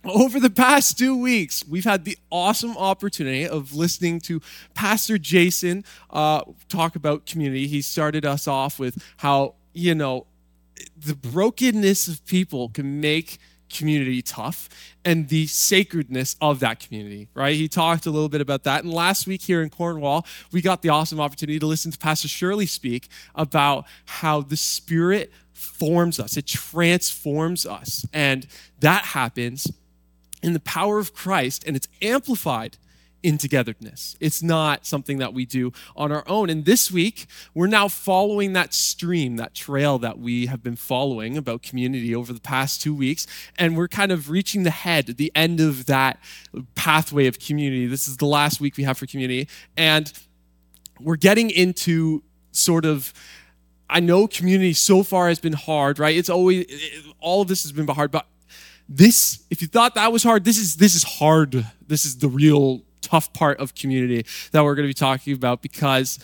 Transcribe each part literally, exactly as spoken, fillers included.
Over the past two weeks, we've had the awesome opportunity of listening to Pastor Jason uh, talk about community. He started us off with how, you know, the brokenness of people can make community tough and the sacredness of that community, right? He talked a little bit about that. And last week here in Cornwall, we got the awesome opportunity to listen to Pastor Shirley speak about how the Spirit forms us. It transforms us. And that happens in the power of Christ, and it's amplified in togetherness. It's not something that we do on our own. And this week, we're now following that stream, that trail that we have been following about community over the past two weeks. And we're kind of reaching the head, the end of that pathway of community. This is the last week we have for community. And we're getting into sort of, I know community so far has been hard, right? It's always, it, all of this has been hard, but this, if you thought that was hard, this is this is hard. This is the real tough part of community that we're going to be talking about, because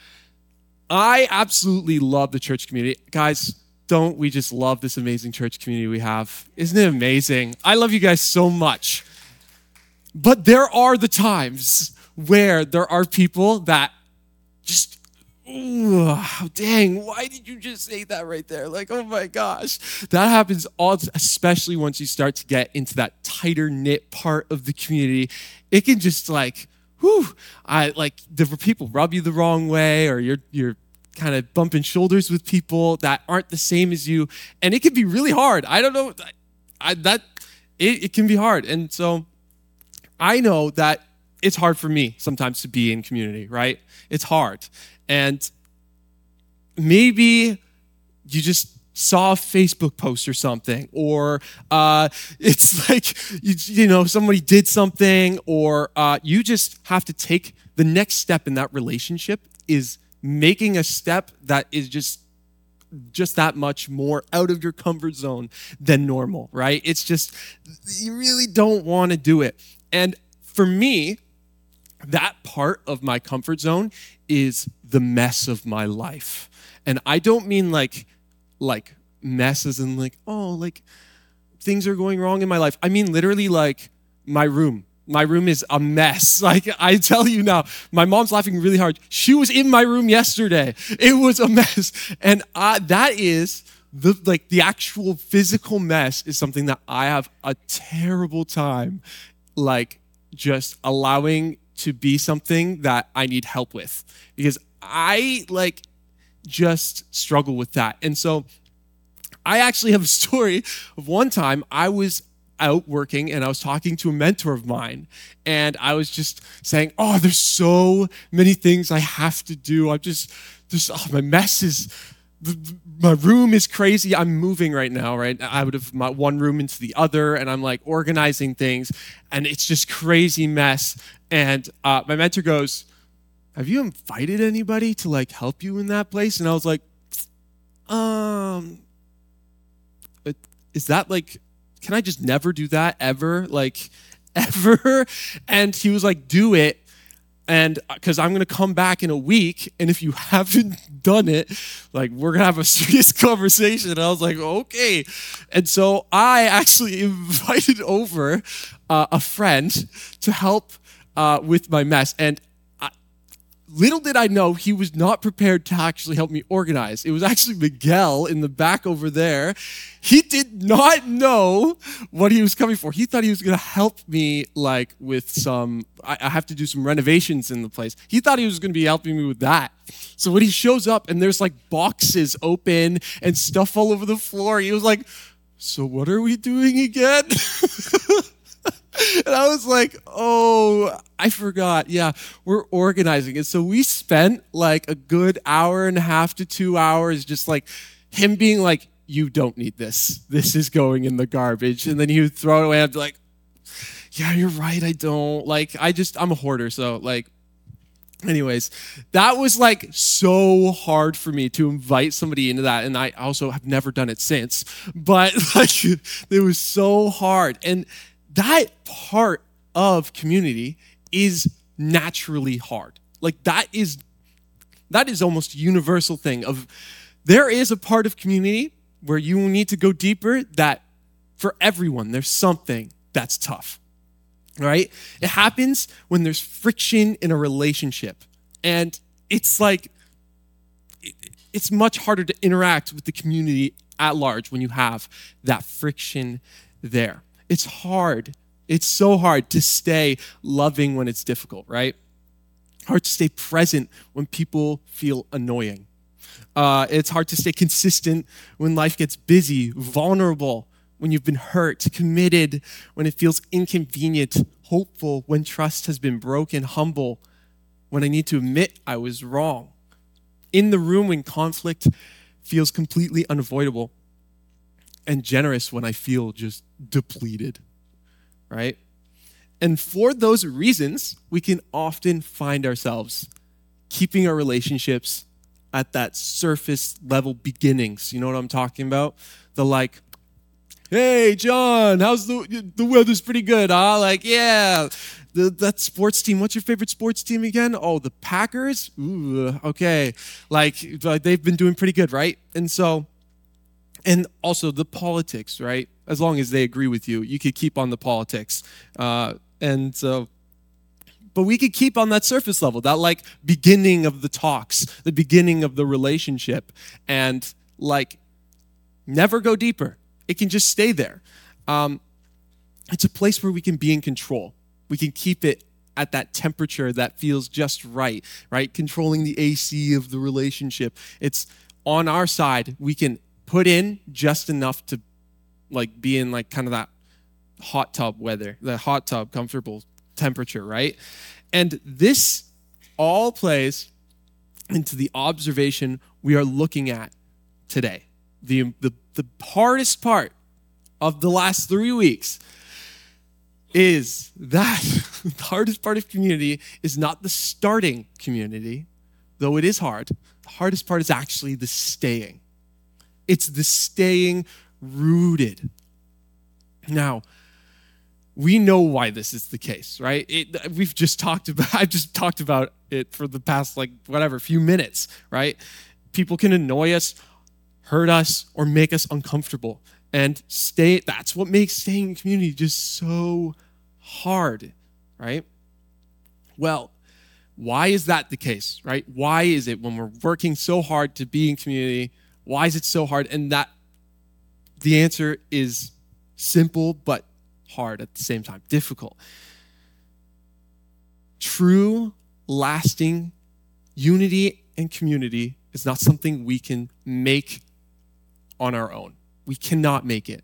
I absolutely love the church community. Guys, don't we just love this amazing church community we have? Isn't it amazing? I love you guys so much. But there are the times where there are people that just, ooh, dang, why did you just say that right there? Like, oh my gosh. That happens all, especially once you start to get into that tighter knit part of the community. It can just like, whew, I like the people rub you the wrong way, or you're you're kind of bumping shoulders with people that aren't the same as you, and it can be really hard. I don't know, I, that it, it can be hard, and so I know that it's hard for me sometimes to be in community, right? It's hard. And maybe you just saw a Facebook post or something, or uh, it's like, you, you know, somebody did something, or uh, you just have to take the next step in that relationship is making a step that is just just that much more out of your comfort zone than normal, right? It's just, you really don't want to do it. And for me, that part of my comfort zone is the mess of my life. And I don't mean like, like mess as in like, oh, like things are going wrong in my life. I mean literally like my room. My room is a mess. Like, I tell you now, my mom's laughing really hard. She was in my room yesterday. It was a mess. And I, that is the like the actual physical mess is something that I have a terrible time like just allowing to be something that I need help with, because I like just struggle with that. And so I actually have a story of one time I was out working and I was talking to a mentor of mine, and I was just saying, oh, there's so many things I have to do. I'm just, just oh, my mess is, my room is crazy. I'm moving right now, right? Out of my one room into the other, and I'm like organizing things, and it's just crazy mess. And uh, my mentor goes, have you invited anybody to like help you in that place? And I was like, um, is that like, can I just never do that ever? Like ever? And he was like, do it. And because I'm going to come back in a week, and if you haven't done it, like we're going to have a serious conversation. And I was like, okay. And so I actually invited over uh, a friend to help uh, with my mess. And I, little did I know he was not prepared to actually help me organize. It was actually Miguel in the back over there. He did not know what he was coming for. He thought he was going to help me like with some, I, I have to do some renovations in the place. He thought he was going to be helping me with that. So when he shows up and there's like boxes open and stuff all over the floor, he was like, so what are we doing again? And I was like, oh, I forgot. Yeah, we're organizing. And so we spent like a good hour and a half to two hours just like him being like, you don't need this. This is going in the garbage. And then he would throw it away. I'd be like, yeah, you're right. I don't. Like, I just, I'm a hoarder. So like, anyways, that was like so hard for me to invite somebody into that. And I also have never done it since. But like, it was so hard. And that part of community is naturally hard. Like that is, that is almost a universal thing of, there is a part of community where you need to go deeper that for everyone, there's something that's tough, right? It happens when there's friction in a relationship. And it's like, it's much harder to interact with the community at large when you have that friction there. It's hard. It's so hard to stay loving when it's difficult, right? Hard to stay present when people feel annoying. Uh, it's hard to stay consistent when life gets busy, vulnerable when you've been hurt, committed when it feels inconvenient, hopeful when trust has been broken, humble when I need to admit I was wrong. In the room when conflict feels completely unavoidable, and generous when I feel just depleted, right? And for those reasons, we can often find ourselves keeping our relationships at that surface level beginnings. You know what I'm talking about? The like, hey, John, how's the, the weather's pretty good, huh? Like, yeah, the, that sports team, what's your favorite sports team again? Oh, the Packers? Ooh, okay. Like, they've been doing pretty good, right? And so, and also the politics, right? As long as they agree with you, you could keep on the politics. Uh, and so, but we could keep on that surface level, that like beginning of the talks, the beginning of the relationship, and like never go deeper. It can just stay there. Um, it's a place where we can be in control. We can keep it at that temperature that feels just right, right? Controlling the A C of the relationship. It's on our side. We can put in just enough to like be in like kind of that hot tub weather, the hot tub comfortable temperature, right? And this all plays into the observation we are looking at today. The, the, the hardest part of the last three weeks is that the hardest part of community is not the starting community, though it is hard. The hardest part is actually the staying. It's the staying rooted. Now, we know why this is the case, right? It, we've just talked about, I've just talked about it for the past, like, whatever, few minutes, right? People can annoy us, hurt us, or make us uncomfortable. And stay, that's what makes staying in community just so hard, right? Well, why is that the case, right? Why is it when we're working so hard to be in community, why is it so hard? And that the answer is simple, but hard at the same time, difficult. True, lasting unity and community is not something we can make on our own. We cannot make it.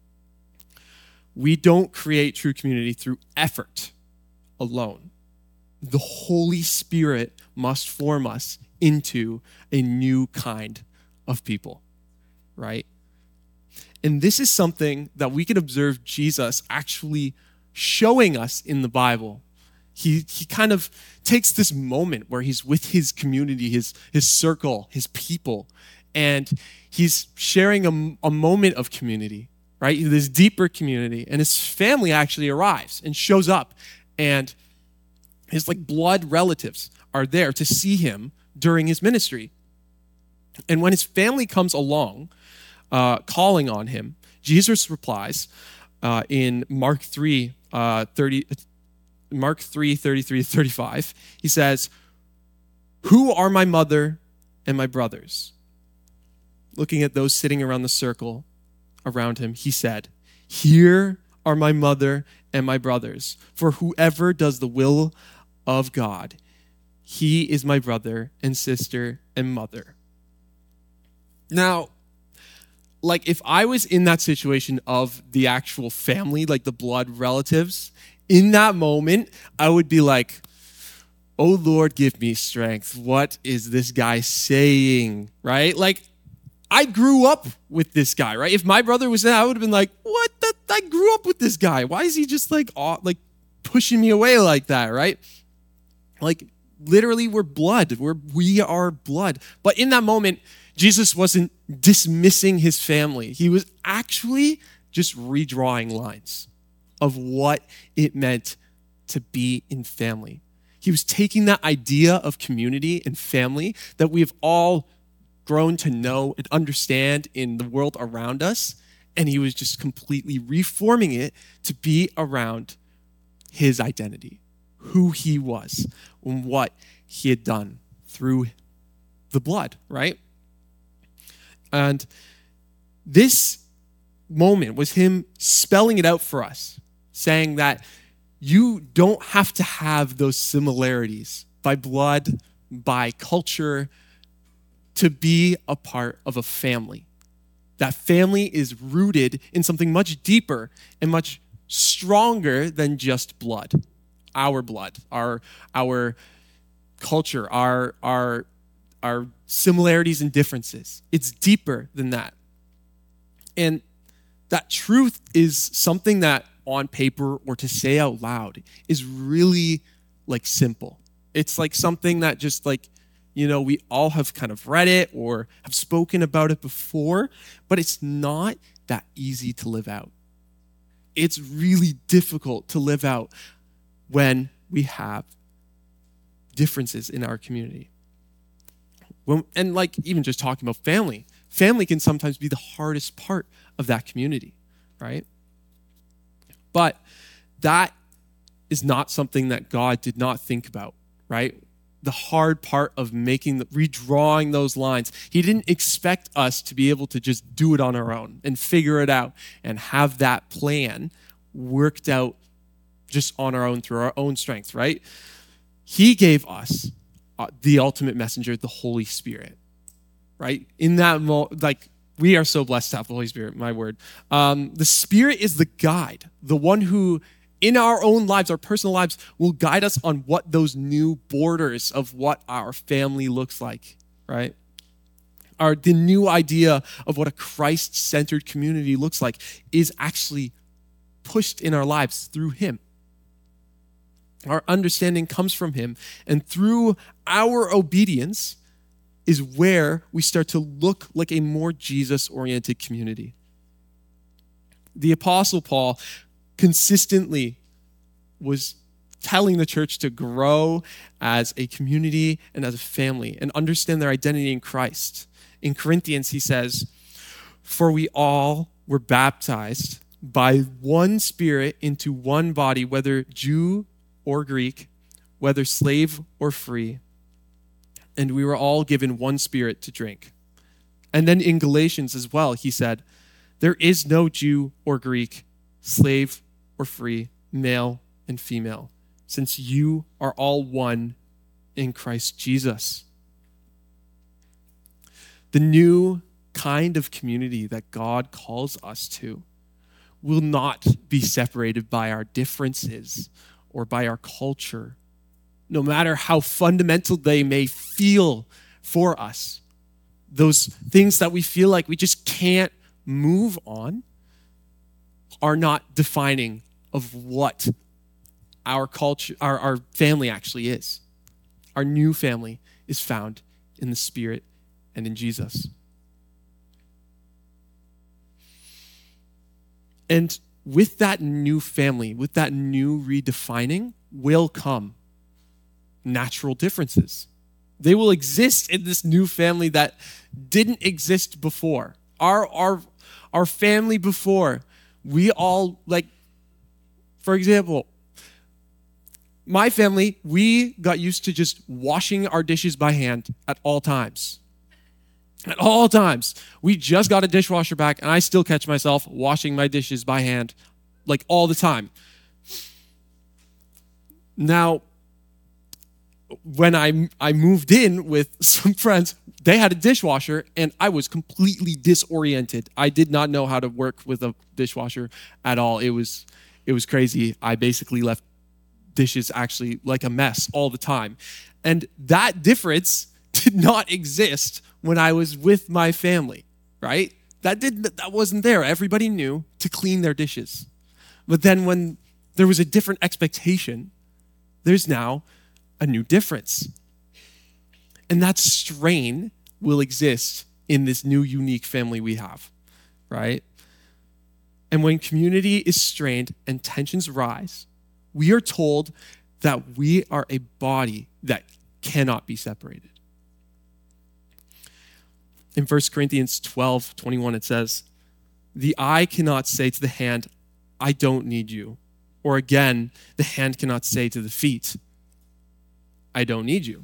We don't create true community through effort alone. The Holy Spirit must form us into a new kind of people, right? And this is something that we can observe Jesus actually showing us in the Bible. He, he kind of takes this moment where he's with his community, his, his circle, his people, and he's sharing a, a moment of community, right? This deeper community. And his family actually arrives and shows up. And his like blood relatives are there to see him during his ministry. And when his family comes along, uh, calling on him, Jesus replies uh, in Mark three, uh, thirty, Mark three, thirty-three to thirty-five. He says, "Who are my mother and my brothers?" Looking at those sitting around the circle around him, he said, "Here are my mother and my brothers. For whoever does the will of God, he is my brother and sister and mother." Now, like if I was in that situation of the actual family, like the blood relatives, in that moment, I would be like, "Oh Lord, give me strength. What is this guy saying?" Right? Like, I grew up with this guy, right? If my brother was there, I would have been like, "What? That I grew up with this guy. Why is he just like, aw, like pushing me away like that?" Right? Like, literally, we're blood. We're we are blood. But in that moment, Jesus wasn't dismissing his family. He was actually just redrawing lines of what it meant to be in family. He was taking that idea of community and family that we've all grown to know and understand in the world around us, and he was just completely reforming it to be around his identity, who he was, and what he had done through the blood, right? And this moment was him spelling it out for us, saying that you don't have to have those similarities by blood, by culture, to be a part of a family. That family is rooted in something much deeper and much stronger than just blood. Our blood, our, our culture, our, our, our similarities and differences. It's deeper than that. And that truth is something that on paper or to say out loud is really like simple. It's like something that just like, you know, we all have kind of read it or have spoken about it before, but it's not that easy to live out. It's really difficult to live out when we have differences in our community. When, and like even just talking about family, family can sometimes be the hardest part of that community, right? But that is not something that God did not think about, right? The hard part of making, the, redrawing those lines. He didn't expect us to be able to just do it on our own and figure it out and have that plan worked out just on our own through our own strength, right? He gave us uh, the ultimate messenger, the Holy Spirit, right? In that mo- like we are so blessed to have the Holy Spirit, my word. Um, the Spirit is the guide, the one who in our own lives, our personal lives, will guide us on what those new borders of what our family looks like, right? Our, the new idea of what a Christ-centered community looks like is actually pushed in our lives through him. Our understanding comes from him, and through our obedience is where we start to look like a more Jesus-oriented community. The Apostle Paul consistently was telling the church to grow as a community and as a family and understand their identity in Christ. In Corinthians, he says, "For we all were baptized by one Spirit into one body, whether Jew or Greek, whether slave or free, and we were all given one Spirit to drink." And then in Galatians as well, he said, "There is no Jew or Greek, slave or free, male and female, since you are all one in Christ Jesus." The new kind of community that God calls us to will not be separated by our differences or by our culture, no matter how fundamental they may feel for us. Those things that we feel like we just can't move on are not defining of what our culture, our, our family actually is. Our new family is found in the Spirit and in Jesus. And with that new family, with that new redefining, will come natural differences. They will exist in this new family that didn't exist before. Our, our, our family before, we all, like, for example, my family, we got used to just washing our dishes by hand at all times. At all times. We just got a dishwasher back, and I still catch myself washing my dishes by hand, like all the time. Now, when I, I moved in with some friends, they had a dishwasher, and I was completely disoriented. I did not know how to work with a dishwasher at all. It was... It was crazy. I basically left dishes actually like a mess all the time. And that difference did not exist when I was with my family, right? That didn't, that wasn't there. Everybody knew to clean their dishes. But then when there was a different expectation, there's now a new difference. And that strain will exist in this new unique family we have, right? And when community is strained and tensions rise, we are told that we are a body that cannot be separated. In First Corinthians twelve twenty-one, it says, the eye cannot say to the hand, I don't need you. Or again, the hand cannot say to the feet, I don't need you.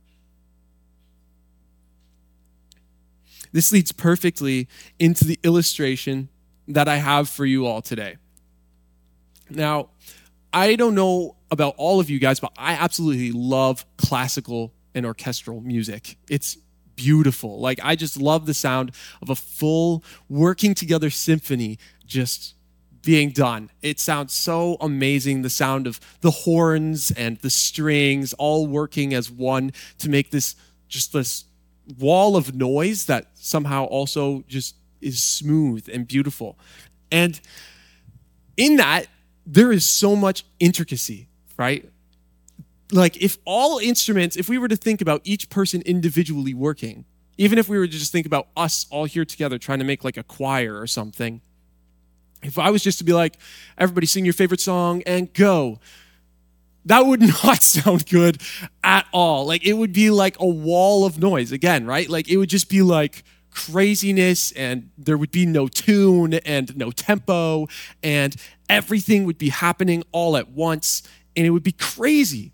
This leads perfectly into the illustration that I have for you all today. Now, I don't know about all of you guys, but I absolutely love classical and orchestral music. It's beautiful. Like, I just love the sound of a full working together symphony just being done. It sounds so amazing. The sound of the horns and the strings all working as one to make this just this wall of noise that somehow also just is smooth and beautiful. And in that, there is so much intricacy, right? Like, if all instruments, if we were to think about each person individually working, even if we were to just think about us all here together trying to make like a choir or something, if I was just to be like, everybody sing your favorite song and go, that would not sound good at all. Like, it would be like a wall of noise again, right? Like, it would just be like craziness, and there would be no tune and no tempo, and everything would be happening all at once, and it would be crazy.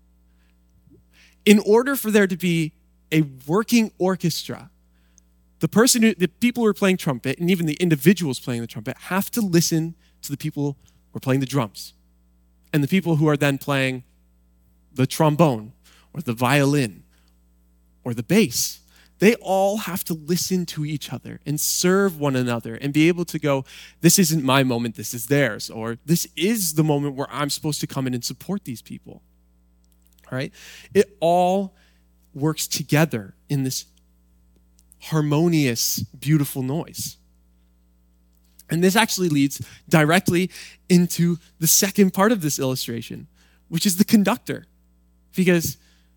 In order for there to be a working orchestra, the person, who, the people who are playing trumpet, and even the individuals playing the trumpet, have to listen to the people who are playing the drums, and the people who are then playing the trombone or the violin or the bass. They all have to listen to each other and serve one another and be able to go, this isn't my moment, this is theirs, or this is the moment where I'm supposed to come in and support these people. All right? It all works together in this harmonious, beautiful noise. And this actually leads directly into the second part of this illustration, which is the conductor. Because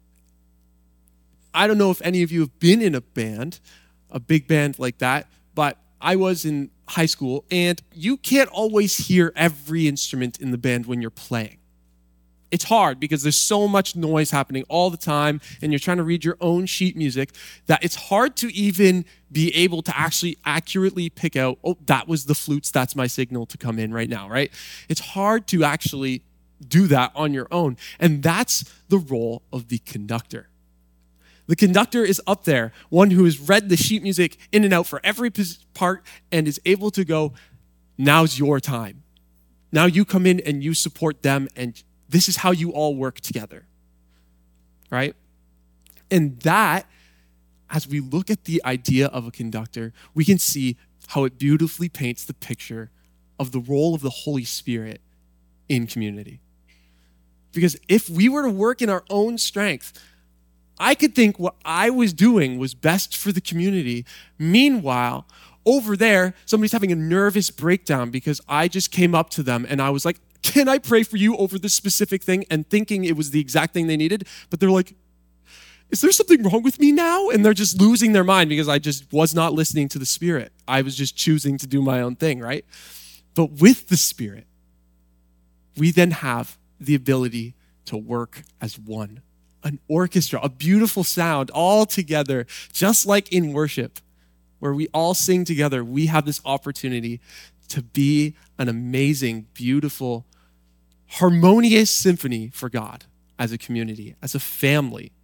I don't know if any of you have been in a band, a big band like that, but I was in high school, and you can't always hear every instrument in the band when you're playing. It's hard because there's so much noise happening all the time, and you're trying to read your own sheet music, that it's hard to even be able to actually accurately pick out, oh, that was the flutes, that's my signal to come in right now, right? It's hard to actually do that on your own, and that's the role of the conductor. The conductor is up there, one who has read the sheet music in and out for every part and is able to go, now's your time. Now you come in and you support them, and this is how you all work together, right? And that, as we look at the idea of a conductor, we can see how it beautifully paints the picture of the role of the Holy Spirit in community. Because if we were to work in our own strength, I could think what I was doing was best for the community. Meanwhile, over there, somebody's having a nervous breakdown because I just came up to them and I was like, can I pray for you over this specific thing? And thinking it was the exact thing they needed. But they're like, is there something wrong with me now? And they're just losing their mind because I just was not listening to the Spirit. I was just choosing to do my own thing, right? But with the Spirit, we then have the ability to work as one. An orchestra, a beautiful sound all together, just like in worship, where we all sing together. We have this opportunity to be an amazing, beautiful, harmonious symphony for God as a community, as a family.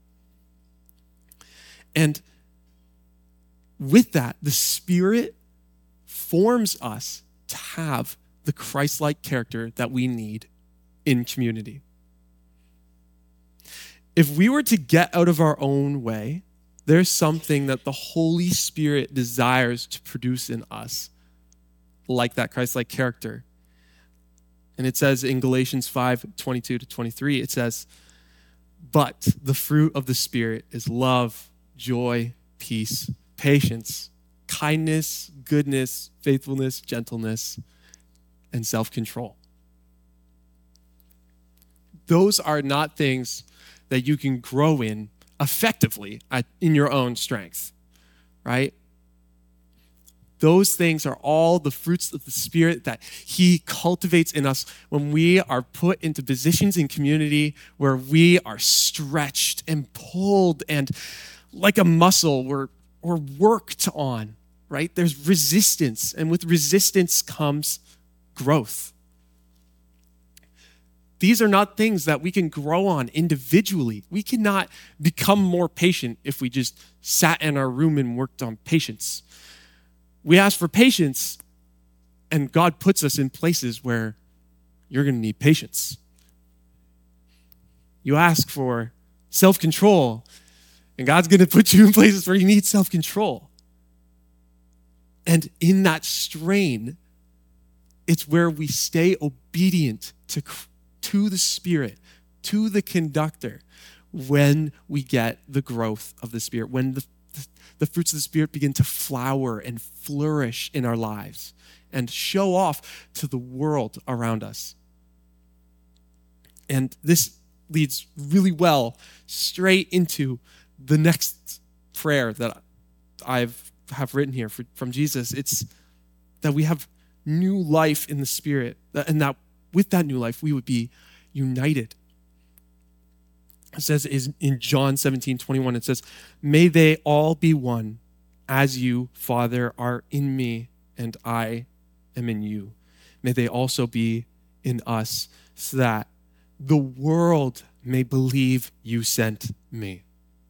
And with that, the Spirit forms us to have the Christ-like character that we need in community. If we were to get out of our own way, there's something that the Holy Spirit desires to produce in us, like that Christ-like character. And it says in Galatians five, twenty-two to twenty-three, it says, but the fruit of the Spirit is love, joy, peace, patience, kindness, goodness, faithfulness, gentleness, and self-control. Those are not things that you can grow in effectively at, in your own strength, right? Those things are all the fruits of the Spirit that He cultivates in us when we are put into positions in community where we are stretched and pulled and like a muscle, we're, we're worked on right? There's resistance, and with resistance comes growth. These are not things that we can grow on individually. We cannot become more patient if we just sat in our room and worked on patience. We ask for patience, and God puts us in places where you're going to need patience. You ask for self-control, and God's going to put you in places where you need self-control. And in that strain, it's where we stay obedient to, to the Spirit, to the conductor, when we get the growth of the Spirit, when the, the fruits of the Spirit begin to flower and flourish in our lives and show off to the world around us. And this leads really well straight into the next prayer that I've have written here for, from Jesus. It's that we have new life in the Spirit, and that with that new life we would be united. It says in John seventeen twenty-one, it says, "May they all be one, as you, Father, are in me and I am in you. May they also be in us, so that the world may believe you sent me."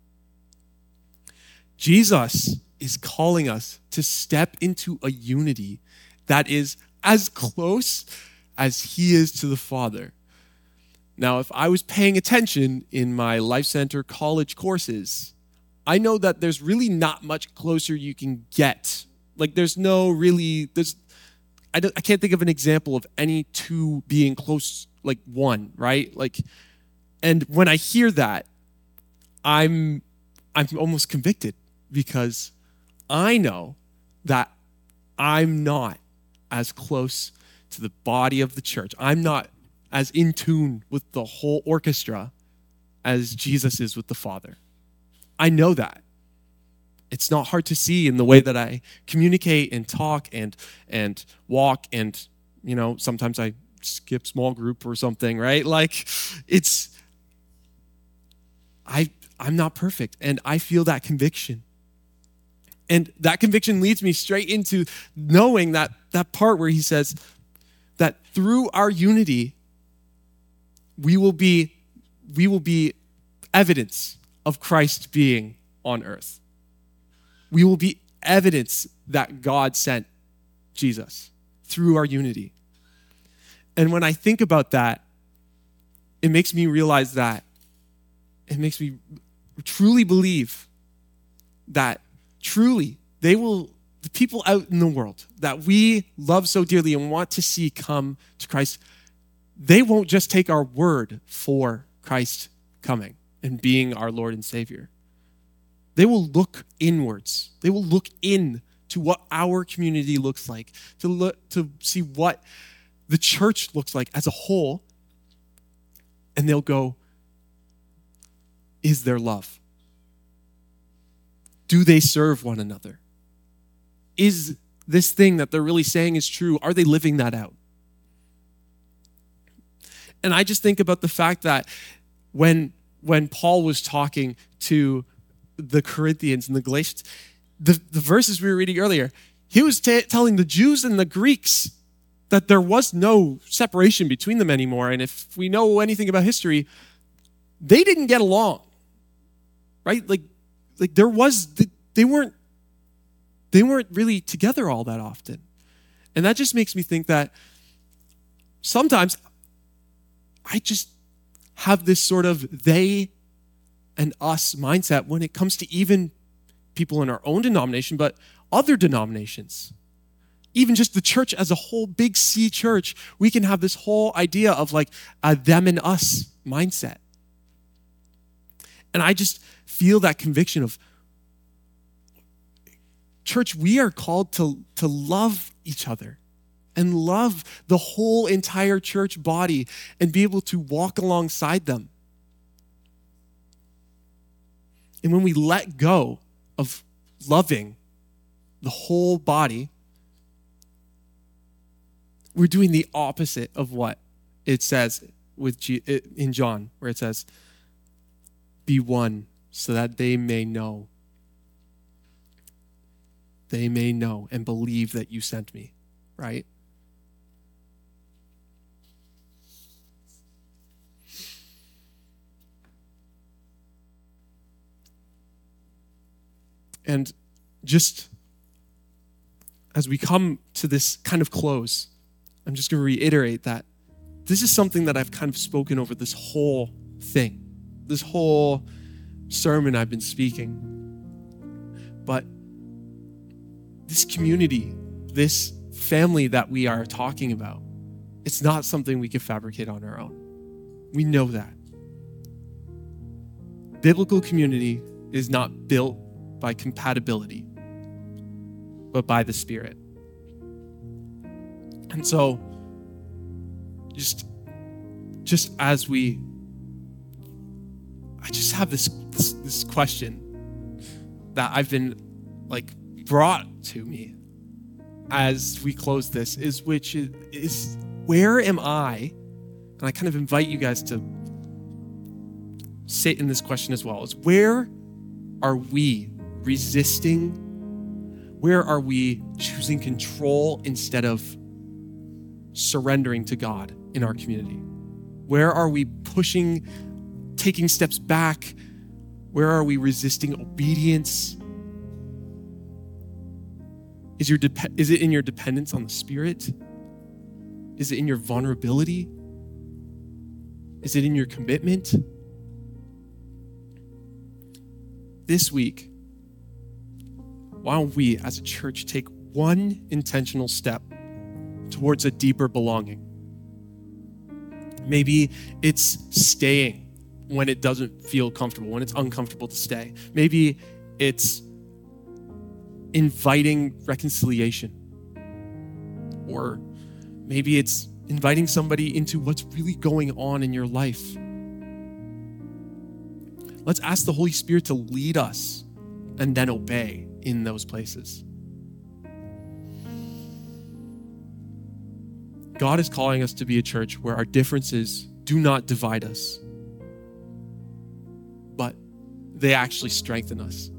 Jesus is calling us to step into a unity that is as close as he is to the Father. Now, if I was paying attention in my Life Center college courses, I know that there's really not much closer you can get. Like, there's no really, there's, I, don't, I can't think of an example of any two being close, like one, right? Like, and when I hear that, I'm, I'm almost convicted, because I know that I'm not as close to the body of the church. I'm not as in tune with the whole orchestra as Jesus is with the Father. I know that. It's not hard to see in the way that I communicate and talk and and walk, and, you know, sometimes I skip small group or something, right? Like, it's, I, I'm not perfect, and I feel that conviction. And that conviction leads me straight into knowing that, that part where he says that through our unity, we will be, we will be evidence of Christ being on earth. We will be evidence that God sent Jesus through our unity. And when I think about that, it makes me realize that, it makes me truly believe that truly they will, the people out in the world that we love so dearly and want to see come to Christ, they won't just take our word for Christ coming and being our Lord and Savior. They will look inwards. They will look in to what our community looks like, to look, to see what the church looks like as a whole, and they'll go, is there love? Do they serve one another? Is this thing that they're really saying is true? Are they living that out? And I just think about the fact that when, when Paul was talking to the Corinthians and the Galatians, the, the verses we were reading earlier, he was t- telling the Jews and the Greeks that there was no separation between them anymore. And if we know anything about history, they didn't get along, right? Like, like there was, they weren't, they weren't really together all that often. And that just makes me think that sometimes I just have this sort of they and us mindset when it comes to even people in our own denomination, but other denominations. Even just the church as a whole, big C church, we can have this whole idea of like a them and us mindset. And I just feel that conviction of, church, we are called to, to love each other and love the whole entire church body and be able to walk alongside them. And when we let go of loving the whole body, we're doing the opposite of what it says with G, in John, where it says, be one so that they may know. they may know and believe that you sent me, right? And just as we come to this kind of close, I'm just going to reiterate that this is something that I've kind of spoken over this whole thing, this whole sermon I've been speaking. But this community, this family that we are talking about, it's not something we can fabricate on our own. We know that. Biblical community is not built by compatibility, but by the Spirit. And so, just, just as we, I just have this, this, this question that I've been like brought to me as we close this, is which is, is where am I? And I kind of invite you guys to sit in this question as well, is where are we resisting? Where are we choosing control instead of surrendering to God in our community? Where are we pushing, taking steps back? Where are we resisting obedience? Is, your dep- is it in your dependence on the Spirit? Is it in your vulnerability? Is it in your commitment? This week, why don't we as a church take one intentional step towards a deeper belonging? Maybe it's staying when it doesn't feel comfortable, when it's uncomfortable to stay. Maybe it's inviting reconciliation. Or maybe it's inviting somebody into what's really going on in your life. Let's ask the Holy Spirit to lead us and then obey in those places. God is calling us to be a church where our differences do not divide us, but they actually strengthen us.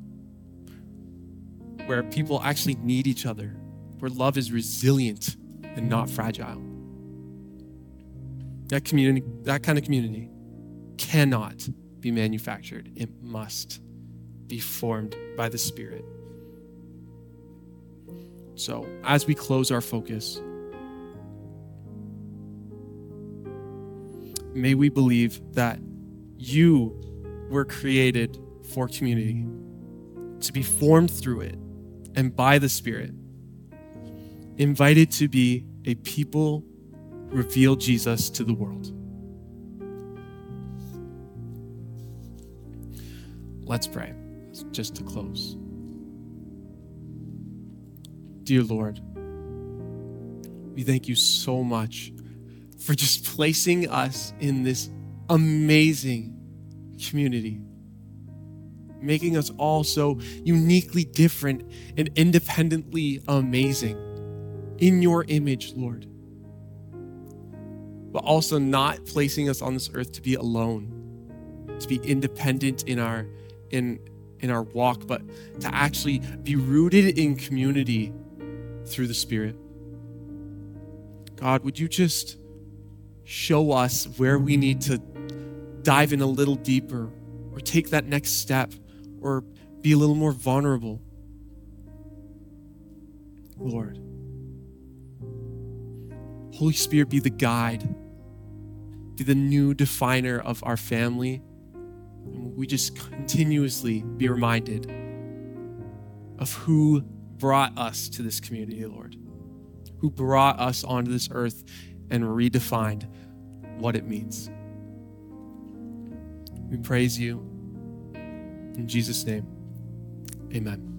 Where people actually need each other, where love is resilient and not fragile. That community, that kind of community cannot be manufactured. It must be formed by the Spirit. So, as we close our focus, may we believe that you were created for community, to be formed through it and by the Spirit, invited to be a people who reveal Jesus to the world. Let's pray, just to close. Dear Lord, we thank you so much for just placing us in this amazing community, making us all so uniquely different and independently amazing in your image, Lord, but also not placing us on this earth to be alone, to be independent in our in in our walk, but to actually be rooted in community through the Spirit. God, would you just show us where we need to dive in a little deeper, or take that next step, or be a little more vulnerable, Lord. Holy Spirit, be the guide, be the new definer of our family. And we just continuously be reminded of who brought us to this community, Lord, who brought us onto this earth and redefined what it means. We praise you. In Jesus' name, amen.